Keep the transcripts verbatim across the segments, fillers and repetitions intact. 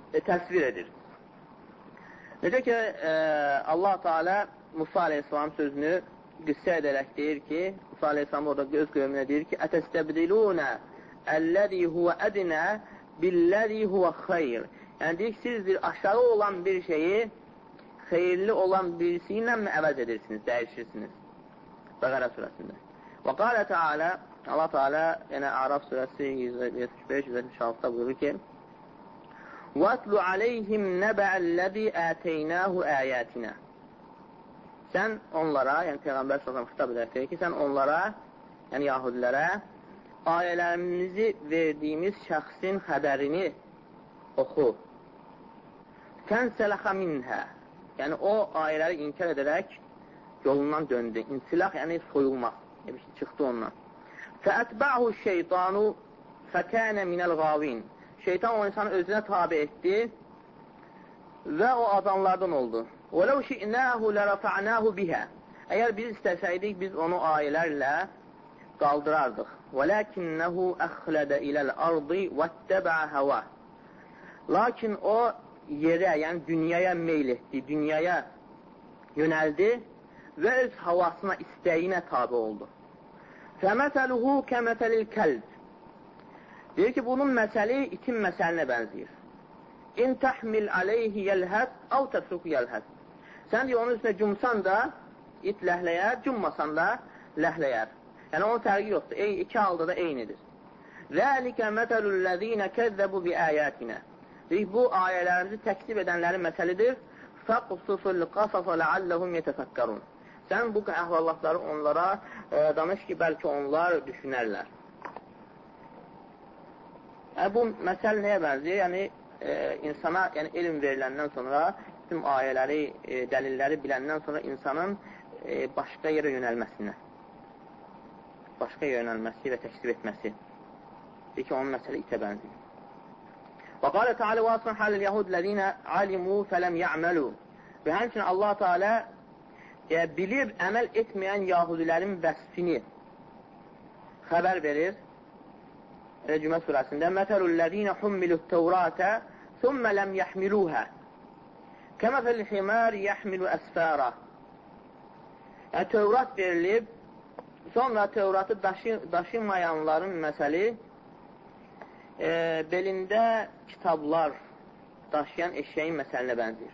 e, təsvir edir. Necə ki, e, Allah Teala Musa Aleyhisselam sözünü qıssə edərək deyir ki, Musa Aleyhisselam orada öz qövmünə deyir ki, ətəstəbdilunə əlləzi huvə ədinə billəzi huvə xeyr. Yəni, deyir ki, siz bir aşağı olan bir şeyi xeyirli olan birisi ilə mi əvəz edirsiniz, dəyişirsiniz? Bəqərə surəsində. Və qalə Teala, Allah Teala, yəni Araf surəsi yüz yetmiş beş yüz yetmiş altıda buyurur ki, وَاتْلُ عَلَيْهِمْ نَبَعَ الَّذِي آتَيْنَاهُ آيَاتِنَا. Sən onlara, yəni Peyğəmbər sallallahu xitab edək deyir ki, sən onlara, yəni yahudilərə ayələrimizi verdiyimiz şəxsin xəbərini oxu. Fənsələxə minhə. Yəni o ayələri inkar edərək yolundan döndü. İnsiləx, yəni soyulmaq. Yəni çıxdı ondan. Fəətbə'hu şeytanu fəkənə minəl qavin. Şeytan o insanı özünə tabi etdi və o azanlardan oldu. وَلَوْ شِئْنَاهُ لَرَفَعْنَاهُ بِهَا. Əgər biz istəsəydik, biz onu ayələrlə qaldırardıq. وَلَكِنَّهُ أَخْلَدَ إِلَى الْأَرْضِ وَاتَّبَعَ هَوَى. Lakin o yerə, yəni dünyaya meyl etdi, dünyaya yönəldi və öz havasına, istəyinə tabi oldu. فَمَثَلُهُ كَمَثَلِ الْكَلْبِ. Deyir ki, bunun məsəli itin məsəlinə bənzəyir. İn təhmil aleyhi yəlhəz, av təfruq yəlhəz. Sən deyir, onun üstünə cumsan da it ləhləyər, cummasan da ləhləyər. Yəni, onun fərqi yoxdur. Ey, iki halda da eynidir. Zəlikə mətəlüllezine kəzzəbu bi əyətinə. Deyir, bu ayələrimizi təksib edənlərin məsəlidir. Fəqsusul qasasa ləalləhum yetəfəkkərun. Sən bu əhvallatları onlara e, danış ki, bəlkə onlar düşünərlər. Yəni, bu məsələ nəyə bənzəyir? Yəni, e, insana yəni, elm veriləndən sonra, tüm ayələri, e, dəlilləri biləndən sonra insanın e, başqa yerə yönəlməsinə, başqa yerə yönəlməsi və təksib etməsi. Deyir ki, onun məsələ itə bənzəyir. Və qalə Teala vasfən halil yahud ləzinə alimu fələm ya'məlu. Və həmçinin Allah Teala e, bilib əməl etməyən yahudilərin vəsfini xəbər verir. Cümə surəsində Məsəlüllezine hummilut Tevratə thumma lam yahmiluha kemethel himar yahmilu asfara. Yəni Tevrat verilib, sonra Tevratı daşı, daşımayanların məsəli e, belində kitablar daşıyan eşeğin məsəlinə bənzəyir.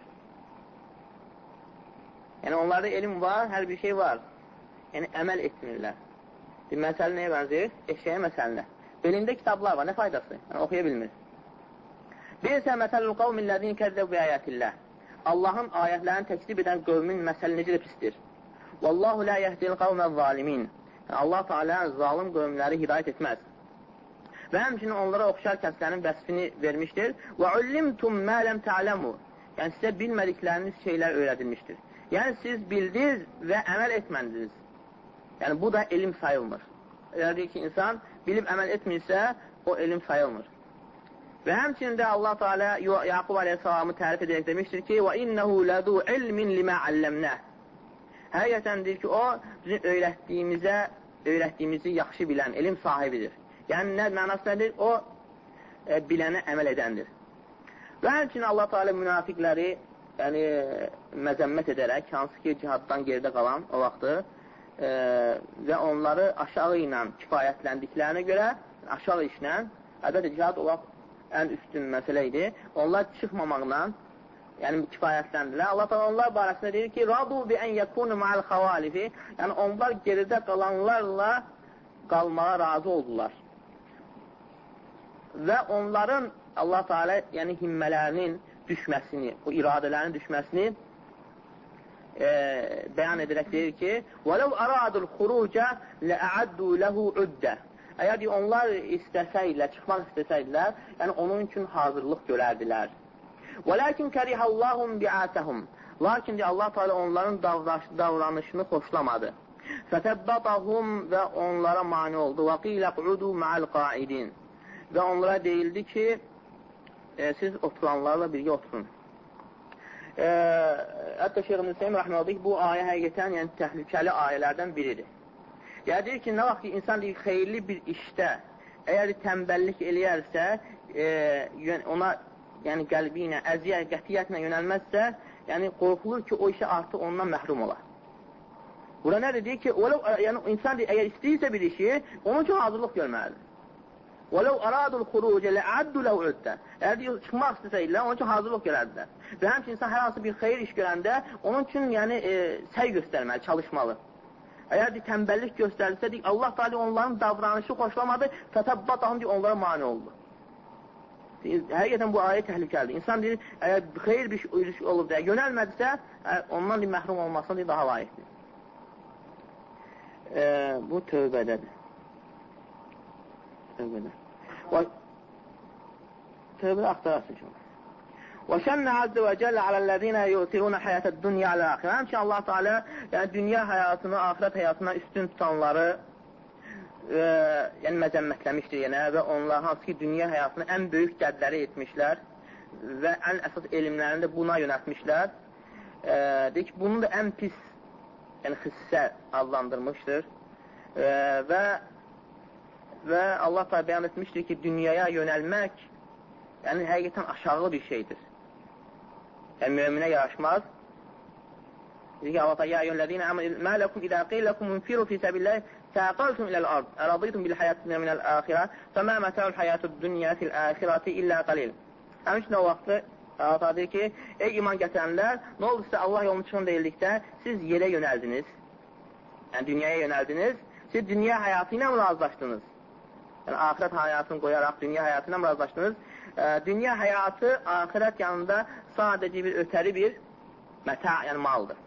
Yəni onlarda elm var, hər bir şey var. Yəni əməl etmirlər. Bir məsələ nəyə bənzəyir? Eşeğin məsəlinə. Belində kitablar var, nə faydası? Yəni, oxuya bilmir. Birsə məsəlül qavmillədin kəzzəb və ayətilləh. Allahın ayətlərini təksib edən qövmin məsələ necə də pisdir. Vallahu la yehdil qavməz zalimin. Yəni, Allah Teala zalim qövmləri hidayət etməz. Və həmçinin onlara oxşar kəslərin vəsfini vermişdir. Və ullimtum mə ləm ta'ləmu. Yəni, sizə bilmədikləriniz şeylər öyrədilmişdir. Yəni, siz bildiniz və əməl etmədiniz. Yəni, bu da elm sayılmır. Deyir ki, insan bilib əməl etmirsə, o elm sayılmır. Və həmçinin də Allah Teala Yaqub Aleyhisselamı tərif edərək demişdir ki, وَإِنَّهُ لَذُو عِلْمٍ لِمَا عَلَّمْنَهِ. Həqiqətən deyir ki, o bizim öyrətdiyimizə, öyrətdiyimizi yaxşı bilən, elm sahibidir. Yəni, nə, mənası nədir? O, e, bilənə əməl edəndir. Və həmçinin Allah Teala münafiqləri yəni, məzəmmət edərək, hansı ki, cihaddan geridə qalan o vaxtı, E, və onları aşağı ilə kifayətləndiklərinə görə, aşağı işlə, əlbəttə cihad o vaxt ən üstün məsələ idi, onlar çıxmamaqla, yəni kifayətləndilər. Allah da onlar barəsində deyir ki, radu bi ən yəkunu ma'al xavalifi, yəni onlar geridə qalanlarla qalmağa razı oldular. Və onların Allah Teala yəni himmələrinin düşməsini, o iradələrinin düşməsini E, bəyan edərək deyir ki وَلَوْ أَرَادُ الْخُرُوجَ لَأَعَدُّوا لَهُ عُدَّ. Əgər onlar istəsəydilər, çıxmaq istəsəydilər, yəni onun üçün hazırlıq görərdilər. وَلَكِنْ كَرِهَ اللّٰهُمْ بِعَاتَهُمْ. Lakin Allah Teala onların davranışını xoşlamadı. فَتَبَّطَهُمْ və onlara mani oldu. وَقِيلَ قُعُدُوا مَعَ الْقَائِدِينَ. Və onlara deyildi ki, e, siz oturanlarla birgə oturun. E, hətta Şeyh-i Hüseyin rəhməliyik bu ayə həqiqətən yəni, təhlükəli ayələrdən biridir. Yəni, deyir ki, nə vaxt ki, insan deyir, xeyirli bir işdə əgər tənbəllik eləyərsə, e, ona yəni qəlbi ilə, əziyyət, qətiyyətlə yönəlməzsə, yəni qorxulur ki, o işə artıq ondan məhrum olar. Bura nədir? Deyir ki, yəni, insan deyir, əgər istəyirsə bir işi, onun üçün hazırlıq görməlidir. وَلَوْ أَرَادُوا الْخُرُوجَ لَعَدُّ لَوْ عُدَّ Əgər deyir, çıxmaq istəsəyirlər, onun üçün hazırlıq görərdilər. Və həmçin insan hər hansı bir xeyir iş görəndə, onun üçün yəni, e, səy göstərməli, çalışmalı. Əgər deyir, təmbəllik göstərilsə, deyir, Allah da onların davranışı xoşlamadı, fətəbbatahum deyir, onlara mani oldu. Deyir, həqiqətən bu ayə təhlükəlidir. İnsan deyir, əgər xeyir bir iş olub deyə yönəlmədisə, ondan deyir, məhrum olmasına deyir, daha layiqdir. E, bu tövbədədir. Tövbədə. Tövbədə axtarasın ki. وَشَنَّ عَزَّ وَجَلَّ عَلَى الَّذِينَ يُؤْثِرُونَ حَيَاةَ الدُّنْيَا عَلَى الْآخِرَةِ Həmçinin Allah Teala yəni dünya həyatını, axirət həyatına üstün tutanları e, yəni məzəmmətləmişdir yenə və onlar hansı ki dünya həyatını ən böyük qədləri etmişlər və ən əsas elmlərini də buna yönətmişlər. E, deyik ki, bunu da ən pis yəni xissə adlandırmışdır e, və və Allah da bəyan etmişdir ki, dünyaya yönəlmək yəni həqiqətən aşağı bir şeydir. Yəni, müminə yaraşmaz. Deyir ki, Allah da, ya eyyuhellezine amenu ma lakum idza qila lakum infiru fi sabilillah taqaltum ila al-ard araditum bil hayati min al-akhirah fama mata'ul hayatud dunya fil akhirati illa qalil. Həmçinin o vaxtı Allah deyir ki, ey iman gətirənlər, nə oldu sizə Allah yolunu çıxın deyildikdə siz yerə yönəldiniz, yəni dünyaya yönəldiniz, siz dünya həyatı ilə razılaşdınız. Yəni, axirət həyatını qoyaraq dünya həyatı ilə razılaşdınız. E, dünya həyatı axirət yanında sadəcə bir ötəri bir məta, yəni maldır.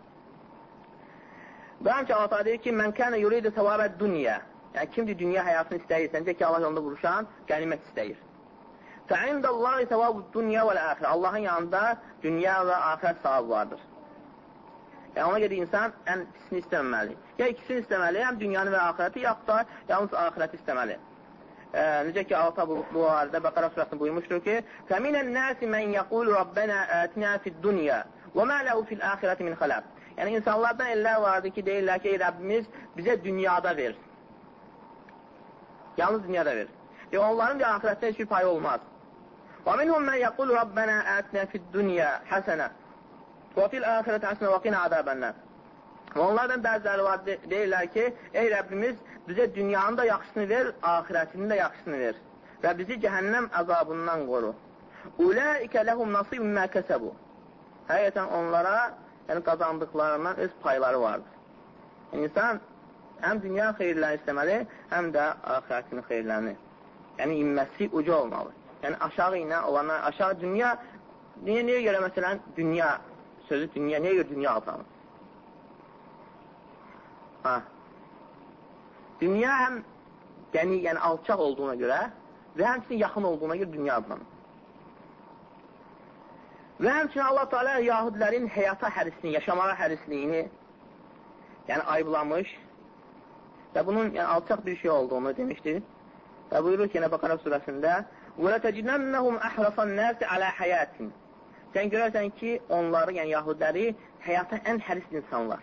Və həmçə Allah deyir ki, mən kənə yuridu səvabət dünya. Yəni, kimdir dünya həyatını istəyirsən, deyək ki, Allah yolunda vuruşan qənimət istəyir. Fəindallahi səvabud dünya vəl-əxirə. Allahın yanında dünya və axirət savabı vardır. Yəni, ona görə insan ən ikisini istəməməli. Ya ikisini istəməli, həm dünyanı və axirəti, yaxud da yalnız axirəti istəməli. Ee, necə ki, Allah bu, bu arada Bəqara surəsində buyurmuşdur ki فَمِنَ النَّاسِ مَنْ يَقُولُ رَبَّنَا آتِنَا فِي الدُّنْيَا وَمَا لَهُ فِي الْآخِرَةِ مِنْ خَلَقٍ Yəni, insanlardan ellər vardır ki, deyirlər ki, ey Rəbbimiz bizə dünyada ver. Yalnız dünyada ver. Yəni, onların bir ahirətdə heç bir payı olmaz. وَمِنْهُمْ مَنْ يَقُولُ رَبَّنَا آتِنَا فِي الدُّنْيَا حَسَنَةً وَفِي الْآخِرَةِ حَسَنَةً وَقِنَا عَذَابَ النَّارِ Onlardan bəziləri var, deyirlər ki, ey Rəbbimiz bizə dünyanın da yaxşısını ver, ahirətinin də yaxşısını ver və bizi cəhənnəm əzabından qoru. Ulaikə ləhum nasibun mə kəsəbu Həqiqətən onlara yəni, qazandıqlarından öz payları vardır. Yəni, insan həm dünya xeyirlərini istəməli, həm də ahirətinin xeyirlərini. Yəni, inməsi uca olmalı. Yəni, aşağı ilə olanlar, aşağı dünya, niyə, niyə görə məsələn dünya sözü, dünya, niyə görə dünya atanır? Ha. Dünya həm yəni, yəni alçaq olduğuna görə və həmçinin yaxın olduğuna görə dünya adlanır. Və həmçinin Allah Teala yahudilərin həyata hərisini, yaşamağa hərisliyini yəni ayıblamış və bunun yəni, alçaq bir şey olduğunu demişdir. Və buyurur ki, yine Bakara surəsində وَلَتَجِنَنَّهُمْ أَحْرَفَ النَّاسِ عَلَى حَيَاتٍ Sən görərsən ki, onları, yəni yahudiləri həyata ən həris insanlar.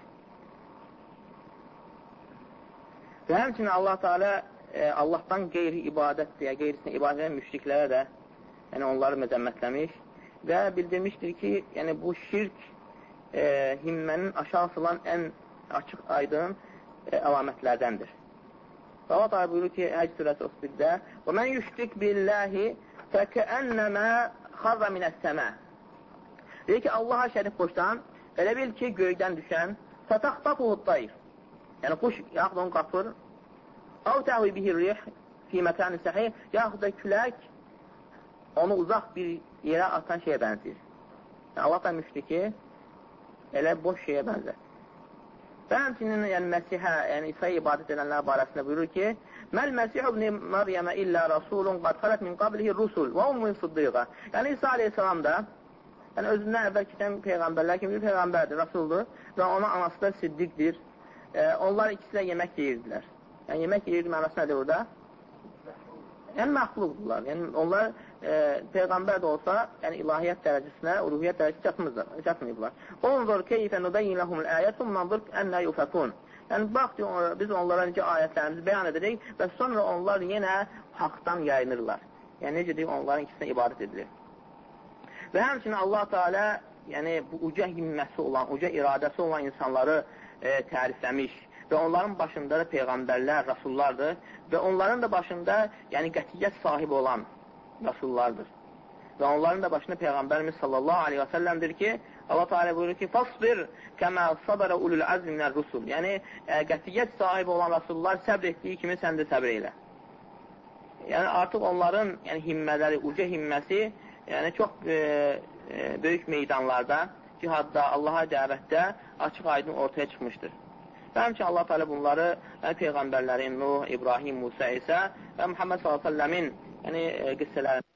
Və həmçinin Allah Teala e, Allahdan qeyri ibadət deyə, qeyrisinə ibadət edən müşriklərə də yəni onları məzəmmətləmiş və bildirmişdir ki, yəni bu şirk e, himmənin aşağı sılan ən açıq aydın e, əlamətlərdəndir. Və Allah Teala buyurur ki, Həcc surəsi otuz birdə وَمَنْ يُشْرِكْ بِاللّٰهِ فَكَأَنَّمَا خَرَّ مِنَ السَّمَاءِ Deyir ki, Allaha şərik qoşdan, elə bil ki, göydən düşən فَتَخْطَفُهُ الطَّيْرِ Yəni, quş yaxud onu qapır اَوْ تَعْوِ بِهِ الرِّيحِ فِي مَكَانِ سَحِيرِ yaxud da külək onu uzaq bir yerə atan şeyə bənzir. Yəni, Allah da müşriki elə boş şeyə bənzər. Və həmçinin yəni, Məsihə, yəni İsa'ya ibadət edənlər barəsində buyurur ki Məl Məsih ibn Məryəmə illə rasulun qad xələt min qablihi rusul və ummun sıddıqa Yəni, İsa aleyhissalam da yəni, özündən əvvəl keçən peyğəmbərlər kimi bir peyğəmbərdir, rasuldur və ona anası da siddiqdir. E, onlar ikisi də yemək yeyirdilər. Yəni, yemək yeyirdi mənası nədir orada? Yəni, məxluqdurlar. Yəni, onlar e, peyğəmbər də olsa, yəni ilahiyyət dərəcəsinə, ruhiyyət dərəcəsi çatmayıblar. Onzor keyfə nudayyin ləhumul əyətum manzur ənlə yufəkun. Yəni, bax, biz onlara necə ayətlərimizi bəyan edəcək və sonra onlar yenə haqdan yayınırlar. Yəni, necə deyik, onların ikisinə ibadət edilir. Və həmçinin Allah Teala yəni bu uca himməsi olan, uca iradəsi olan insanları e, tərifləmiş və onların başında da peyğəmbərlər, rasullardır və onların da başında yəni qətiyyət sahibi olan rasullardır. Və onların da başında Peyğəmbərimiz sallallahu aleyhi və səlləmdir ki, Allah Teala buyurur ki, "Fasbir kəmə sabara ulul azmi minər rusul." Yəni e, qətiyyət sahibi olan rasullar səbr etdiyi kimi sən də səbr elə. Yəni artıq onların yəni himmələri, uca himməsi yəni çox e, e, böyük meydanlarda, cihadda, Allaha dəvətdə açıq-aydın ortaya çıxmışdır. Və həmçinin Allah Teala bunları yəni peyğəmbərlərin Nuh, İbrahim, Musa, İsa və Muhammed sallallahu əleyhi və səlləmin yəni e, qissələrində